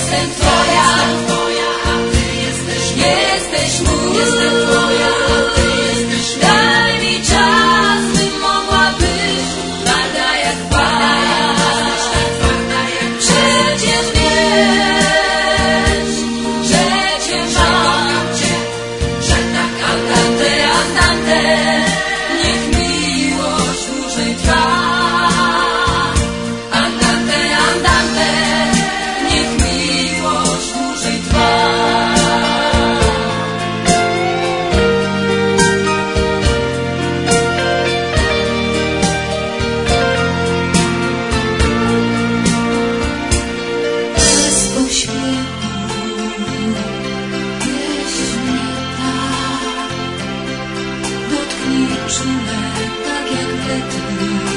Jestem twoja, a ty jesteś mój. Jestem twoja, a ty jesteś mój. Daj mi czas, bym mogła być twarda jak pas. Przecież wiesz, że cię mam, że tak andante, andante. Niech miłość dłużej trwa. Andante, andante. Niech miłość dłużej trwa. Bez uśmiechu wieś mnie tak, dotknij czule, tak jak we dnie.